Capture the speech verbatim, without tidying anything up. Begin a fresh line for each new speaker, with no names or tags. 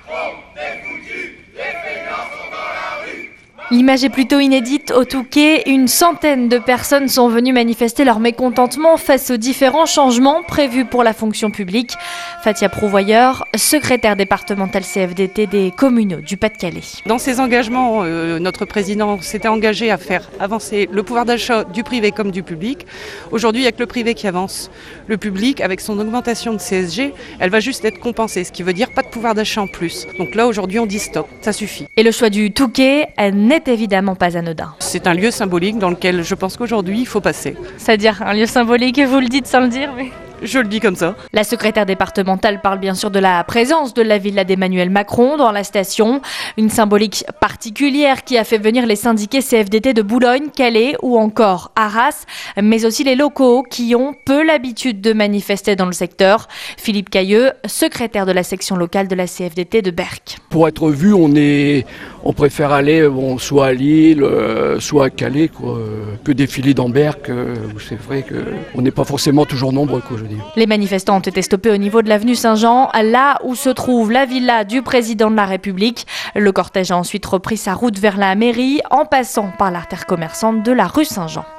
L'image est plutôt inédite au Touquet. Une centaine de personnes sont venues manifester leur mécontentement face aux différents changements prévus pour la fonction publique. Fatia Prouvoyeur, secrétaire départementale C F D T des communaux du Pas-de-Calais.
Dans ses engagements, euh, notre président s'était engagé à faire avancer le pouvoir d'achat du privé comme du public. Aujourd'hui, il n'y a que le privé qui avance. Le public, avec son augmentation de C S G, elle va juste être compensée, ce qui veut dire pas de pouvoir d'achat en plus. Donc là, aujourd'hui, on dit stop, ça suffit.
Et le choix du Touquet n'est évidemment pas anodin.
C'est un lieu symbolique dans lequel je pense qu'aujourd'hui, il faut passer.
C'est-à-dire un lieu symbolique, vous le dites sans le dire, mais...
Je le dis comme ça.
La secrétaire départementale parle bien sûr de la présence de la villa d'Emmanuel Macron dans la station. Une symbolique particulière qui a fait venir les syndiqués C F D T de Boulogne, Calais ou encore Arras, mais aussi les locaux qui ont peu l'habitude de manifester dans le secteur. Philippe Cailleux, secrétaire de la section locale de la C F D T de Berck.
Pour être vu, on, est, on préfère aller bon, soit à Lille, euh, soit à Calais, quoi, que défiler dans Berck. Euh, c'est vrai qu'on n'est pas forcément toujours nombreux, quoi.
Les manifestants ont été stoppés au niveau de l'avenue Saint-Jean, là où se trouve la villa du président de la République. Le cortège a ensuite repris sa route vers la mairie en passant par l'artère commerçante de la rue Saint-Jean.